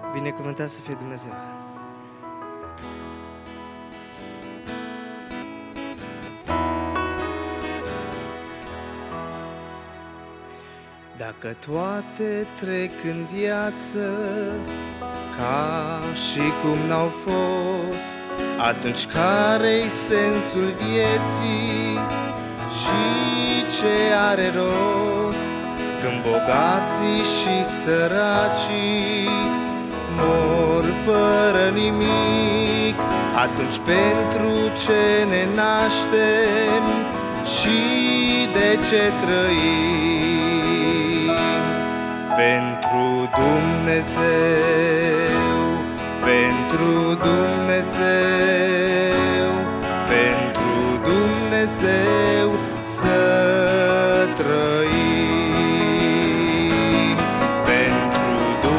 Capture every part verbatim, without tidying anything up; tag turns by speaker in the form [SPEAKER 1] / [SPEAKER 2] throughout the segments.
[SPEAKER 1] Binecuvântat să fie Dumnezeu! Dacă toate trec în viață ca și cum n-au fost, atunci care-i sensul vieții și ce are rost? Când bogații și săracii mor fără nimic, atunci pentru ce ne naștem și de ce trăim? Pentru Dumnezeu, pentru Dumnezeu, pentru Dumnezeu să trăim. Pentru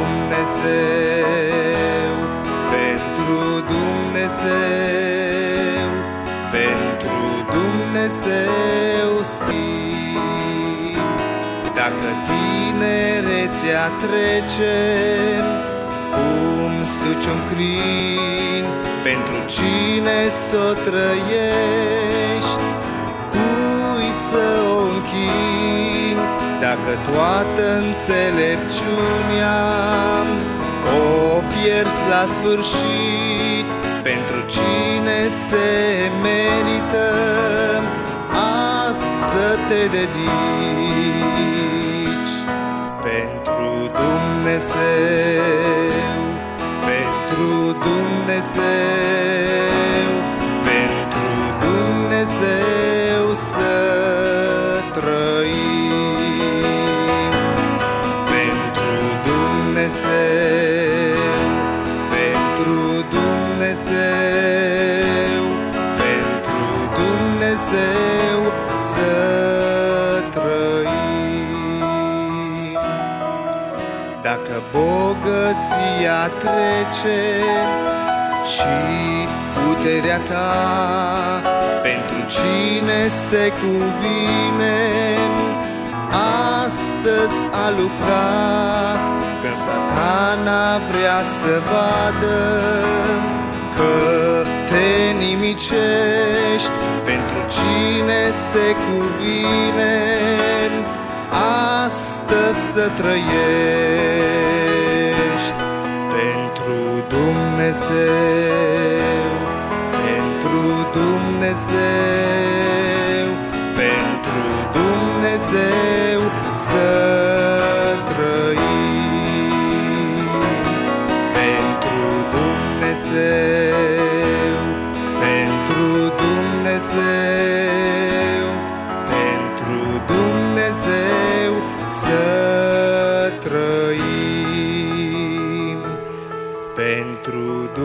[SPEAKER 1] Dumnezeu, pentru Dumnezeu, pentru Dumnezeu să trăim. Dacă tinerețea trece cum suci un crin, pentru cine s-o trăiești, cui să o închini? Dacă toată înțelepciunea o pierzi la sfârșit, pentru cine se merită azi să te dedici? Pentru Dumnezeu, pentru Dumnezeu, pentru Dumnezeu să trăim. Pentru Dumnezeu, pentru Dumnezeu, pentru Dumnezeu să trăim. Dacă bogăția trece și puterea ta, pentru cine se cuvine astăzi a lucra? Când Satana vrea să vadă că te nimicești, pentru cine se cuvine astăzi să trăiești? Pentru Dumnezeu, pentru Dumnezeu, pentru Dumnezeu să trăim. Pentru Dumnezeu, pentru Dumnezeu, pentru Dumnezeu să trăim. Pentru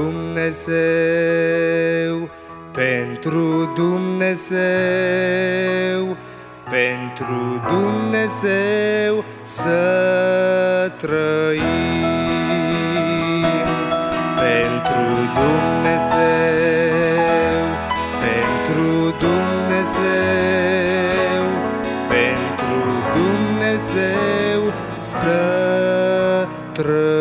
[SPEAKER 1] Dumnezeu, pentru Dumnezeu, pentru Dumnezeu să trăim. Pentru Dumnezeu, pentru Dumnezeu, pentru Dumnezeu să trăim.